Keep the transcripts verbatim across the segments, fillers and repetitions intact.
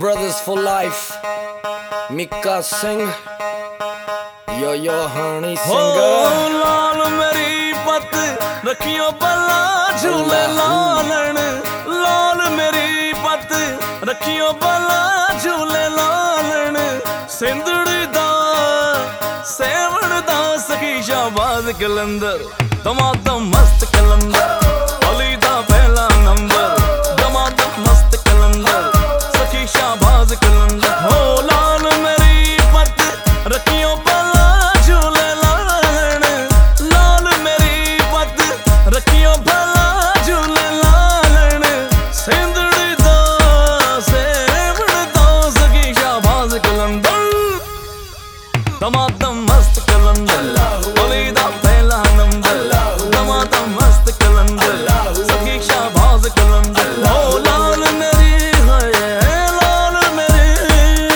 brothers for life, Mika Singh, yo yo honey singer. लाल मेरी पत रखियो बला झूले लालन, लाल मेरी पत रखियो बला झूले लालन, सिंधड़ी दा सेवण दा सखी शाहबाज कलंदर, दमादम मस्त कलंदर, अली दा पहला नंबर, दमादम मस्त कलंदर, सखी शाहबाज कलंदर। हो लाल मेरी पत रखियो बला झूले लालन, लाल मेरी पत रखियो बला झूले लालन, सिंधड़ी दा सेवण दा सखी शाहबाज कलंदर, दमादम मस्त कलंदर, अली दा पहला नंबर, दमादम मस्त कलंदर, सखी शाहबाज कलंदर। हो लाल मेरी है लाल मेरी,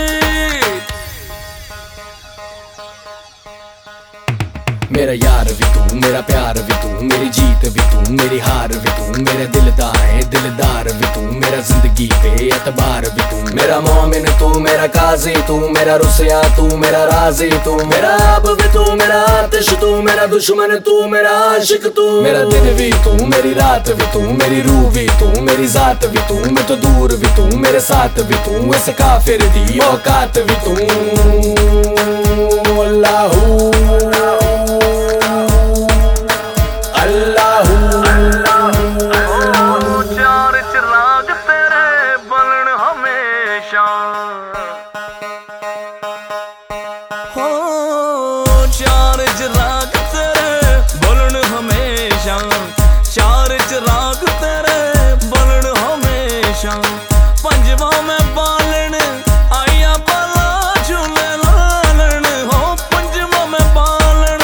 मेरा यार भी तू, मेरा प्यार भी तू, मेरी जीत भी तू, मेरी हार भी तू, मेरे दिल दा है दिलदार भी तू, मेरा जिंदगी पे एतबार भी तू, मेरा मोमिन तू, मेरा काजी तू, मेरा रुसया तू, मेरा राजी तू, मेरा अब भी तू, मेरा आतिश तू, मेरा दुश्मन तू, मेरा आशिक तू, मेरा दिन भी तू, मेरी रात भी तू, मेरी रूह भी तू, मेरी जात भी तू, मैं तो दूर भी तू, मेरे साथ भी तू, ऐसे काफिर दी औकात भी तू। अल्लाहू चार चिराग तेरे बलन हमेशा, हो चार चिराग तेरे बलन हमेशा, चार चिराग तेरे बलन हमेशा, पंजवा में बालन आया बला झूले लालन, हो पंजवा में बालन,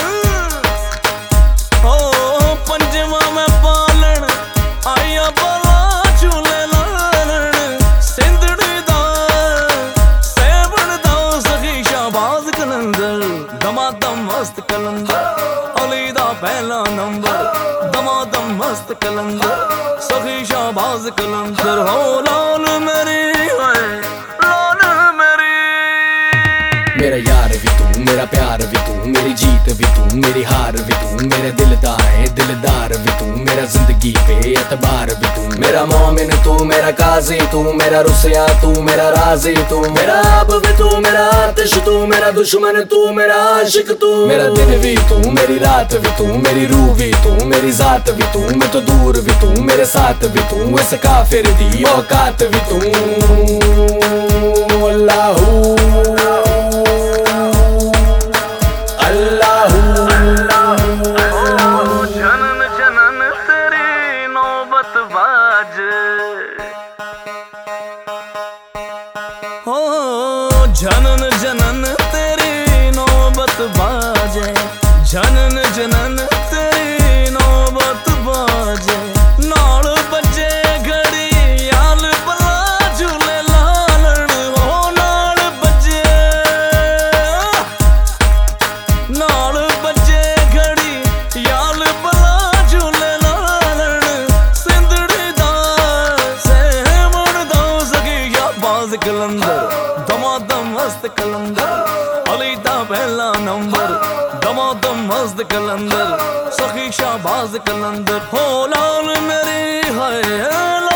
हो पंजवा में बालन आया बला झूले लालन, सिंधड़ी दा सेवण दा सखी शाहबाज कलंदर, दमादम मस्त कलंदर, अली दा पहला नंबर, दमादम मस्त कलंदर, सखी शाहबाज कलंदर। हो लाल मेरी है लाल मेरी, मेरा यार भी तू, मेरा प्यार भी तू, मेरी जीत भी तू, मेरी हार भी तू, मेरे दिल दा है दिलदार भी तू, मेरा जिंदगी पे एतबार भी तू, मेरा मोमिन तू, मेरा काजी तू, मेरा रुसया तू, मेरा राजी तू, मेरा अब भी तू, मेरा आतिश तू, मेरा दुश्मन तू, मेरा आशिक तू, मेरा दिन भी तू, मेरी रात भी तू, मेरी रूह भी तू, मेरी जात भी तू, मैं तो दूर भी तू, मेरे साथ भी तू, ऐसे काफिर दी औकात भी तू। अल्लाहू जनन जनन तेरी नौबत बाज, हो जनन जनन तेरी नौबत बाजे, जनन जनन तेरी नौबत बाजे, नाल बजे घड़ी याल बला झूले लालन, हो नाल बजे नाल बजे घड़ी याल बला झूले लालन, सिंधड़ी दा सेवण दा सखी शाहबाज कलंदर, दमादम मस्त कलंदर, अली दा पहला नंबर, दमादम मस्त कलंदर, सखी शाहबाज कलंदर। हो लाल मेरी है